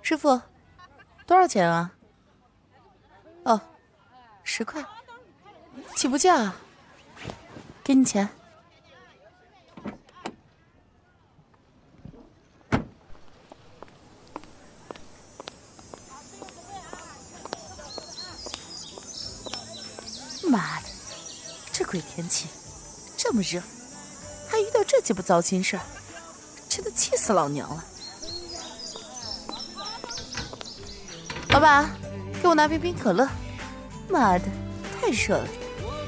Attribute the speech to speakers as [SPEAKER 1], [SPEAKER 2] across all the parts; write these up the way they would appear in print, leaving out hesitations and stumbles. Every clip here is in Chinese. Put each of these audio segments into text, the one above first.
[SPEAKER 1] 师傅，多少钱啊？哦，10块，起步价，给你钱。妈的，这鬼天气，这么热，还遇到这鸡巴糟心事儿，真的气死老娘了。老板，给我拿瓶冰可乐。妈的，太热了。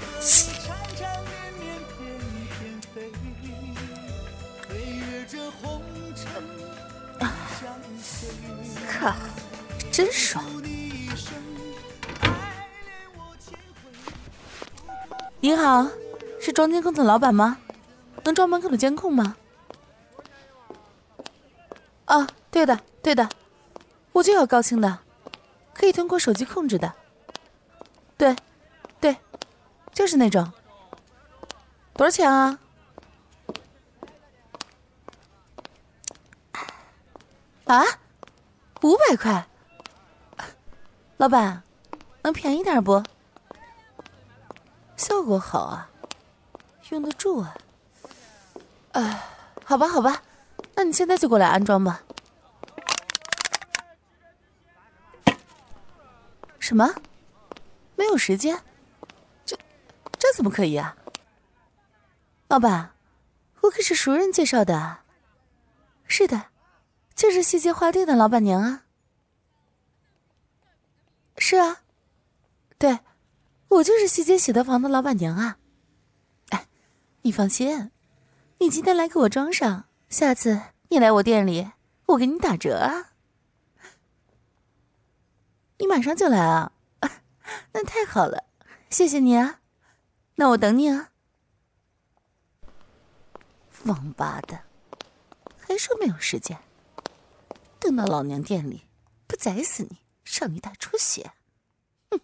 [SPEAKER 1] 靠，真爽。您好，是装监控的老板吗？能装门口的监控吗？啊，对的，对的，我就要高清的，可以通过手机控制的。对，对，就是那种。多少钱啊？啊，500块。老板，能便宜点不？效果好啊，用得住啊。好吧，好吧，那你现在就过来安装吧。什么？没有时间？这怎么可以啊？老板，我可是熟人介绍的。是的，就是西街花店的老板娘啊。是啊，对，我就是西街喜德房的老板娘啊。哎，你放心，你今天来给我装上，下次你来我店里，我给你打折啊。你马上就来啊？那太好了，谢谢你啊。那我等你啊。王八蛋，还说没有时间，等到老娘店里不宰死你，让你大出血。哼！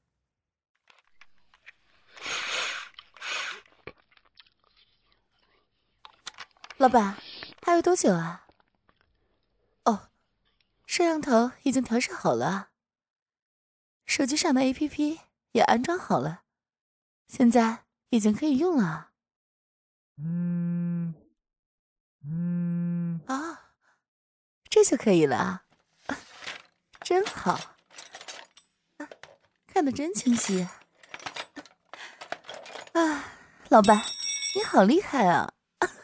[SPEAKER 1] 老板，还有多久啊？哦，摄像头已经调试好了，手机上的 APP 也安装好了，现在已经可以用了。啊，这就可以了啊，真好，看得真清晰啊！老板，你好厉害啊！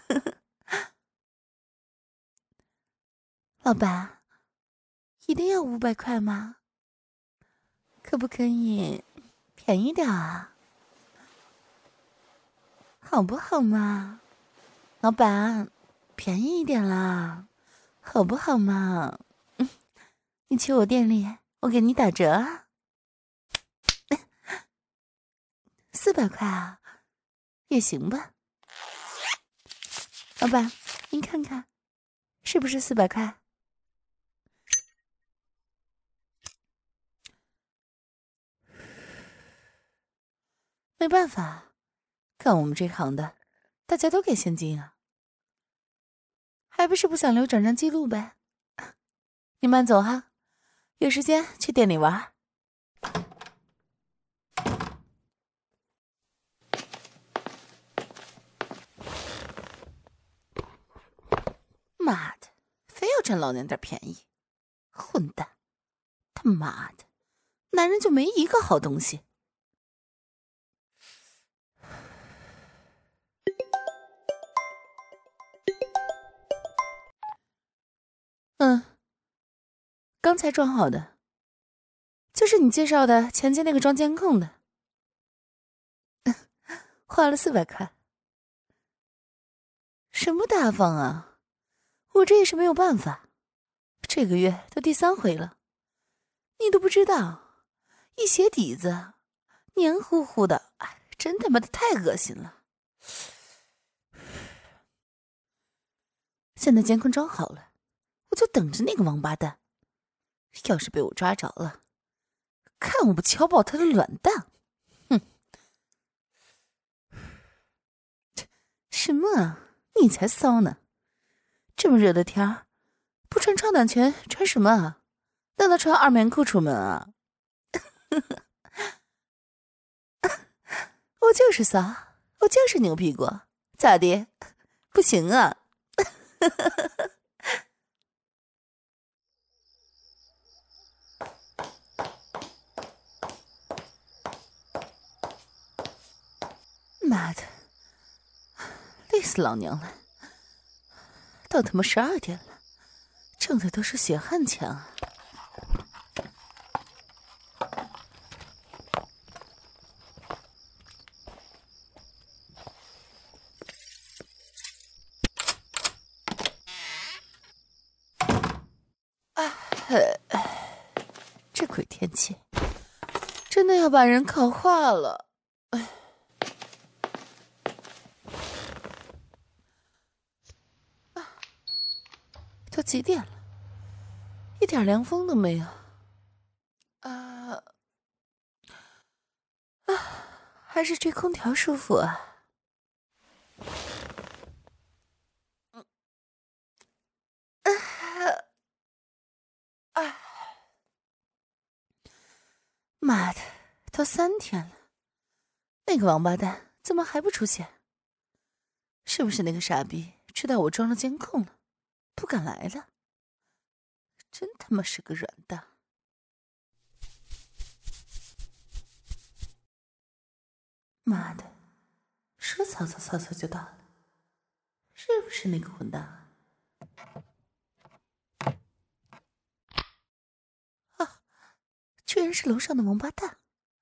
[SPEAKER 1] 老板，一定要500块吗？可不可以便宜点啊？好不好嘛？老板，便宜一点啦，好不好嘛？你去我店里，我给你打折啊。400块啊，也行吧。老板，您看看，是不是400块？没办法，干我们这行的，大家都给现金啊，还不是不想留转账记录呗。你慢走哈，有时间去店里玩。妈的，非要占老娘点便宜，混蛋！他妈的，男人就没一个好东西。刚才装好的，就是你介绍的前街那个装监控的，花了400块。什么大方啊，我这也是没有办法，这个月都第3回了，你都不知道，一鞋底子黏糊糊的，真他妈的太恶心了。现在监控装好了，我就等着那个王八蛋，要是被我抓着了，看我不敲爆他的卵蛋！哼！什么啊？你才骚呢！这么热的天儿，不穿超短裙穿什么啊？ 让他穿二棉裤出门啊？我就是骚，我就是牛屁股，咋的？不行啊？妈的，累死老娘了！到他妈12点了，挣的都是血汗钱啊！这鬼天气，真的要把人烤化了。都几点了？一点凉风都没有。还是吹空调舒服啊。妈的，都3天了，那个王八蛋怎么还不出现？是不是那个傻逼知道我装了监控了，不敢来了？真他妈是个软蛋！妈的，说曹操就到了，是不是那个混蛋啊？居然是楼上的王八蛋！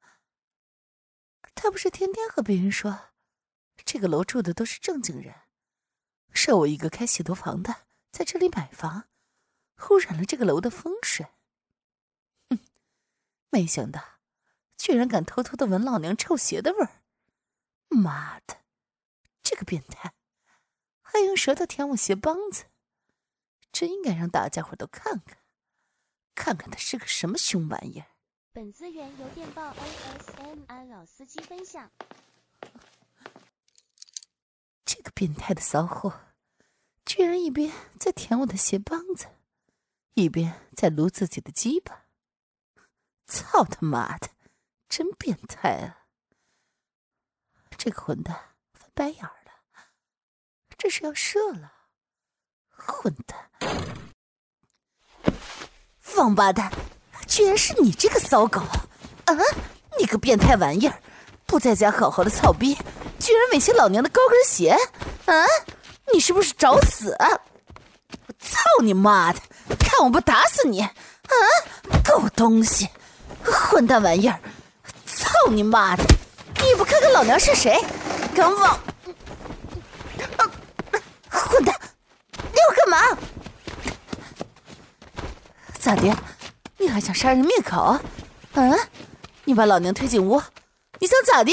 [SPEAKER 1] 他不是天天和别人说，这个楼住的都是正经人，设我一个开洗头房的在这里买房，污染了这个楼的风水。哼，没想到居然敢偷偷的闻老娘臭鞋的味儿！妈的，这个变态，还用舌头舔我鞋帮子，真应该让大家伙都看看，看看他是个什么凶玩意儿！
[SPEAKER 2] 本资源由电报 ASMR 老司机分享。
[SPEAKER 1] 这个变态的骚货，居然一边在舔我的鞋帮子，一边在撸自己的鸡巴。操他妈的，真变态啊！这个混蛋翻白眼了，这是要射了！混蛋，王八蛋！居然是你这个骚狗！啊，你个变态玩意儿，不在家好好的操逼，居然猥亵老娘的高跟鞋！啊，你是不是找死？我操你妈的！看我不打死你！啊，狗东西，混蛋玩意儿！操你妈的！你也不看看老娘是谁？敢往……混蛋！你要干嘛？咋的？你还想杀人灭口？啊！你把老娘推进屋，你想咋的？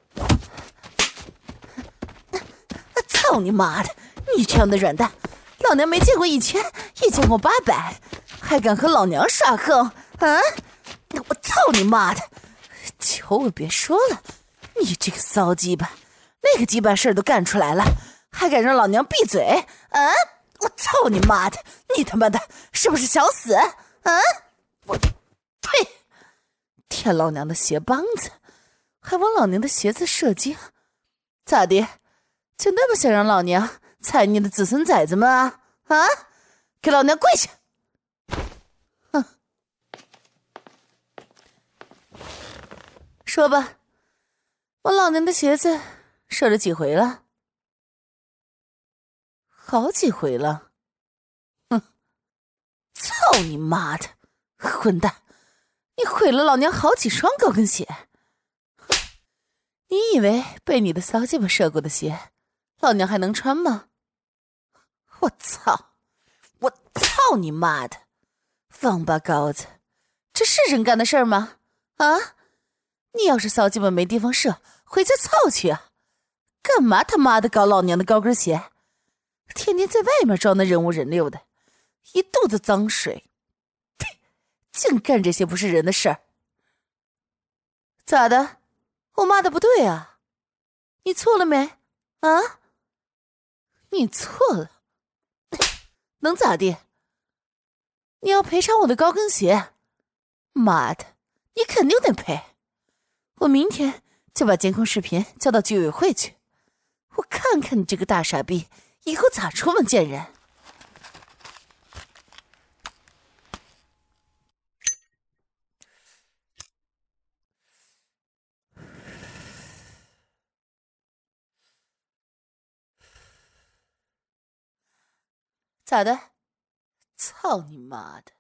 [SPEAKER 1] 操你妈的！你这样的软蛋，老娘没见过1000，也见过800，还敢和老娘耍横？啊！我操你妈的！求我别说了，你这个骚鸡巴，那个鸡巴事儿都干出来了，还敢让老娘闭嘴？啊！我操你妈的！你他妈的是不是想死？啊！我呸！舔老娘的鞋帮子，还往老娘的鞋子射精，咋的？就那么想让老娘踩你的子孙崽子们啊？啊！给老娘跪下！哼！说吧，我老娘的鞋子射了几回了？好几回了。哼！操你妈的！混蛋！你毁了老娘好几双高跟鞋！你以为被你的骚鸡巴射过的鞋，老娘还能穿吗？我操！我操你妈的！王八羔子，这是人干的事儿吗？啊！你要是骚鸡巴没地方射，回家操去啊！干嘛他妈的搞老娘的高跟鞋？天天在外面装的人五人六的，一肚子脏水。净干这些不是人的事儿。咋的？我骂的不对啊？你错了没？啊？你错了，能咋地？ 你要赔偿我的高跟鞋，妈的，你肯定得赔！我明天就把监控视频交到居委会去，我看看你这个大傻逼以后咋出门见人。咋的？操你妈的！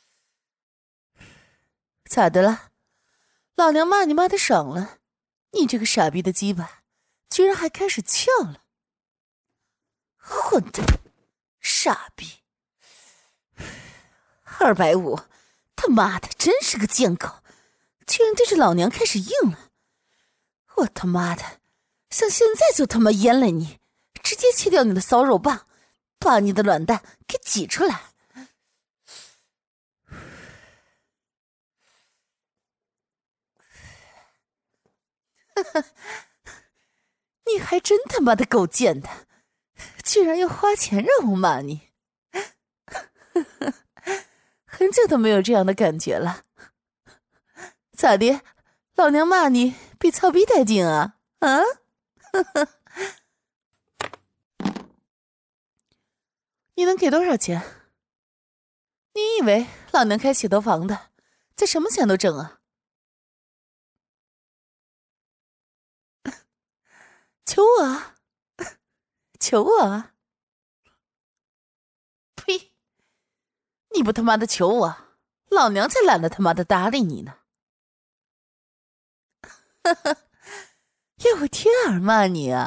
[SPEAKER 1] 咋的了？老娘骂你骂的爽了，你这个傻逼的鸡巴居然还开始翘了！混蛋，傻逼！250，他妈的真是个贱狗，居然对着老娘开始硬了！我他妈的想现在就他妈阉了你，直接切掉你的骚肉棒，把你的卵蛋给挤出来！你还真他妈的够贱的，居然要花钱让我骂你！很久都没有这样的感觉了。咋的？老娘骂你比操逼带劲啊？啊？你能给多少钱？你以为老娘开洗头房的，这什么钱都挣啊？求我啊！求我啊！呸！你不他妈的求我，老娘才懒得他妈的搭理你呢！要我贴耳骂你啊！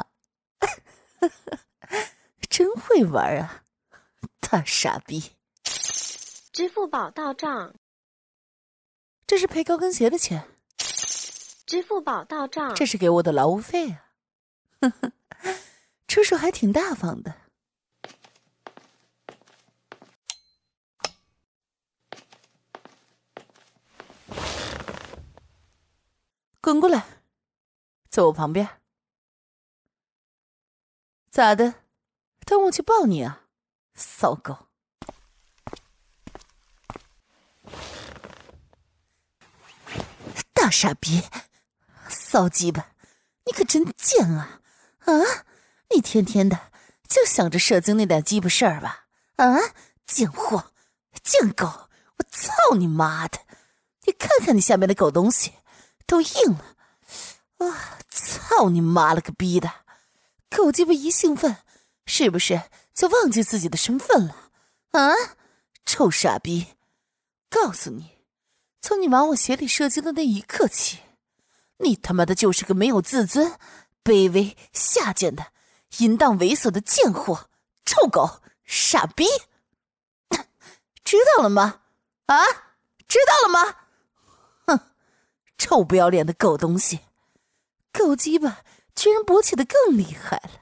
[SPEAKER 1] 真会玩啊，大傻逼！
[SPEAKER 2] 支付宝到账，
[SPEAKER 1] 这是赔高跟鞋的钱。
[SPEAKER 2] 支付宝到账，
[SPEAKER 1] 这是给我的劳务费啊！出手还挺大方的。滚过来，坐我旁边。咋的？等我去抱你啊，骚狗！大傻逼，骚鸡巴，你可真贱啊！啊，你天天的就想着射精那点鸡巴事儿吧？啊，贱货，贱狗！我操你妈的！你看看你下面的狗东西，都硬了！啊，操你妈了个逼的！狗鸡巴一兴奋，是不是就忘记自己的身份了？啊，臭傻逼！告诉你，从你往我鞋里射精的那一刻起，你他妈的就是个没有自尊、卑微、下贱的、淫荡猥琐的贱货、臭狗、傻逼！知道了吗？啊，知道了吗？哼，臭不要脸的狗东西！狗鸡巴居然勃起的更厉害了！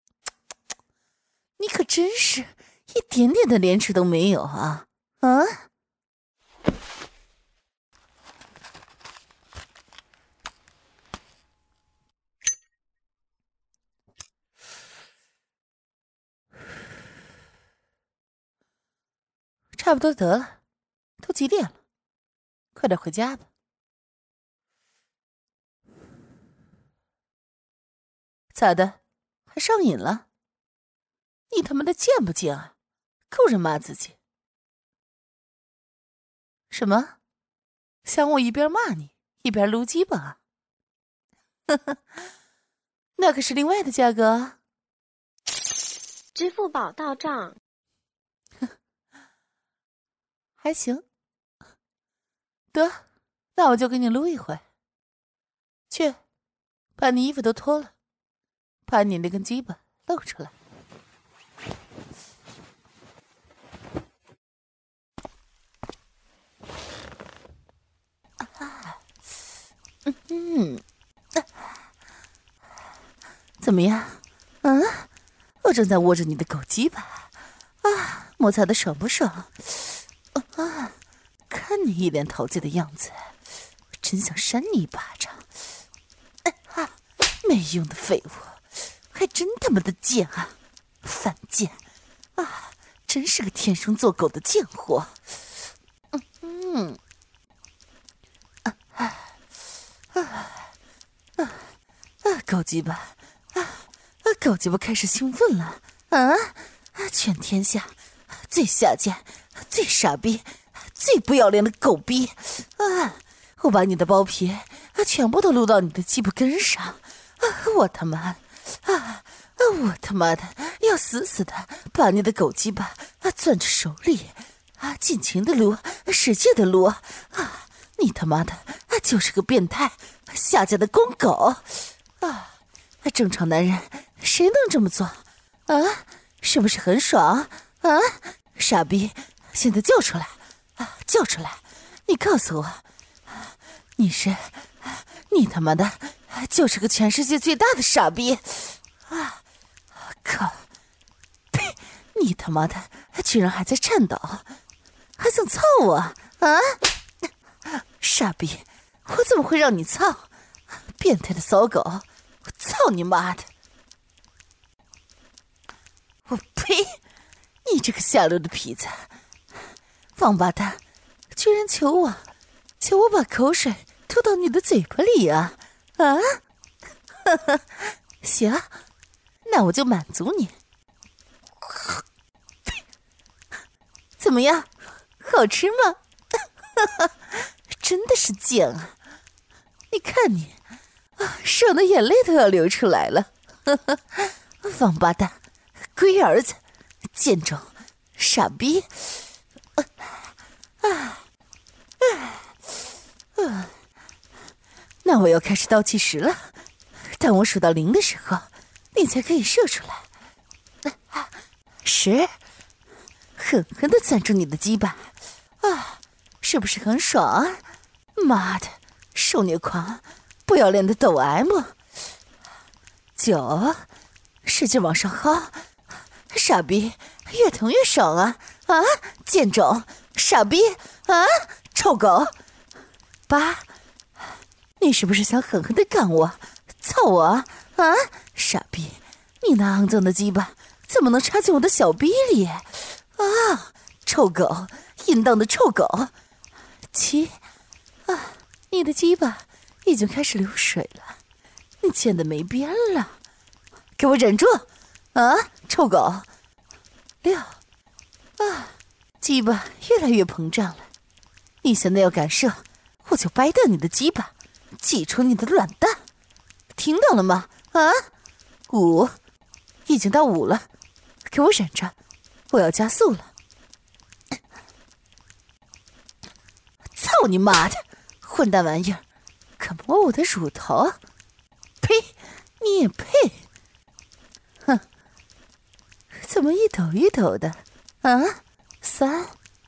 [SPEAKER 1] 你可真是一点点的廉耻都没有啊！啊！差不多得了，都几点了？快点回家吧。咋的？还上瘾了？你他妈的贱不贱啊？够人骂自己？什么？想我一边骂你一边撸鸡巴啊？呵呵，那可是另外的价格啊。
[SPEAKER 2] 支付宝到账。
[SPEAKER 1] 还行。得，那我就给你撸一回。去，把你衣服都脱了，把你那根鸡巴露出来。怎么样？嗯，我正在握着你的狗鸡巴啊，摩擦的爽不爽？啊，看你一脸陶醉的样子，我真想扇你一巴掌！没用的废物，还真他妈的贱啊！犯贱啊！真是个天生做狗的贱货！ 狗鸡巴，狗鸡巴开始兴奋了全天下最下贱、最傻逼、最不要脸的狗逼我把你的包皮全部都撸到你的鸡巴根上我他妈我他妈的要死死的把你的狗鸡巴攥着手里尽情的撸，使劲的撸你他妈的就是个变态下贱的公狗正常男人谁能这么做是不是很爽傻逼，现在叫出来叫出来，你告诉我你他妈的就是个全世界最大的傻逼靠呸，你他妈的居然还在颤抖，还想操我傻逼，我怎么会让你操？变态的骚狗，我操你妈的！我呸！你这个下流的痞子，王八蛋，居然求我把口水吐到你的嘴巴里行，那我就满足你。怎么样，好吃吗？真的是贱啊！你看你爽的眼泪都要流出来了。王八蛋，龟儿子，贱种，傻逼！那我要开始倒计时了，当我数到0的时候，你才可以射出来。10，狠狠地攥住你的鸡巴是不是很爽妈的，受虐狂，不要脸的抖 M。9，使劲往上薅，傻逼，越疼越爽贱种，傻逼臭狗。8，你是不是想狠狠地干我，操我傻逼，你那肮脏的鸡巴怎么能插进我的小逼里臭狗，淫荡的臭狗。7，你的鸡巴已经开始流水了，你贱的没边了，给我忍住臭狗。6，鸡巴越来越膨胀了，你现在要敢射，我就掰断你的鸡巴，挤出你的卵蛋，听到了吗？5，已经到5了，给我忍着，我要加速了。操你妈的，混蛋玩意儿，敢摸我的乳头？呸！你也配？哼！怎么一抖一抖的？3，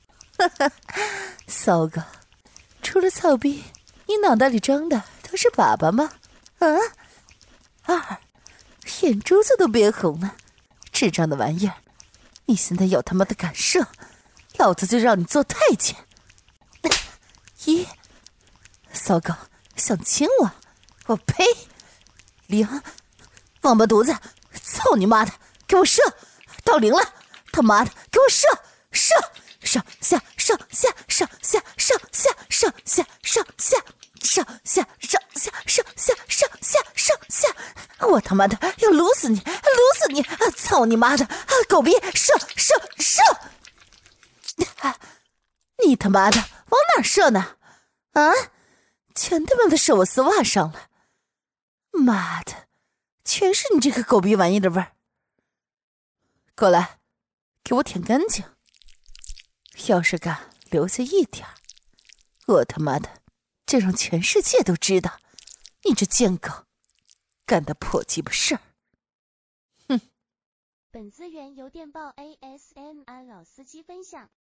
[SPEAKER 1] 骚狗，除了操逼，你脑袋里装的都是粑粑吗？2，眼珠子都憋红了，智障的玩意儿！你现在要他妈的敢射，老子就让你做太监。1，骚狗想亲我？我呸！0，王八犊子，操你妈的，给我射！到0了，他妈的，给我射！上下上下上下上下上下上下上下上下上下上下上下！我他妈的要撸死你，撸死你！操你妈的，狗逼，射！你他妈的往哪射呢？全他妈的射我丝袜上了！妈的，全是你这个狗逼玩意的味儿！过来，给我舔干净！要是敢留下一点，我他妈的就让全世界都知道你这贱狗干的破鸡巴事儿！哼！
[SPEAKER 2] 本资源由电报 ASMR 老司机分享。